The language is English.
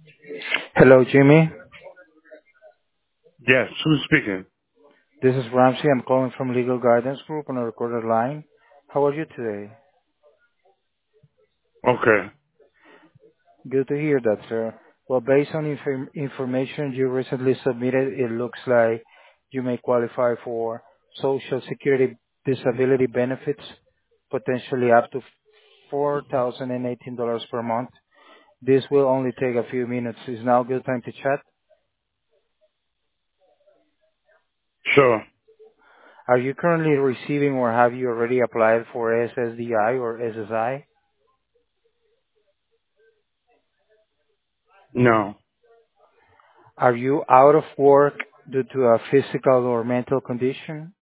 Hello, Jimmy. Yes, who's speaking? This is Ramsey. I'm calling from Legal Guidance Group on a recorded line. How are you today? Okay. Good to hear that, sir. Well, based on information you recently submitted, it looks like you may qualify for Social Security disability benefits, potentially up to $4,018 per month. This will only take a few minutes. Is now a good time to chat? Sure. Are you currently receiving or have you already applied for SSDI or SSI? No. Are you out of work due to a physical or mental condition?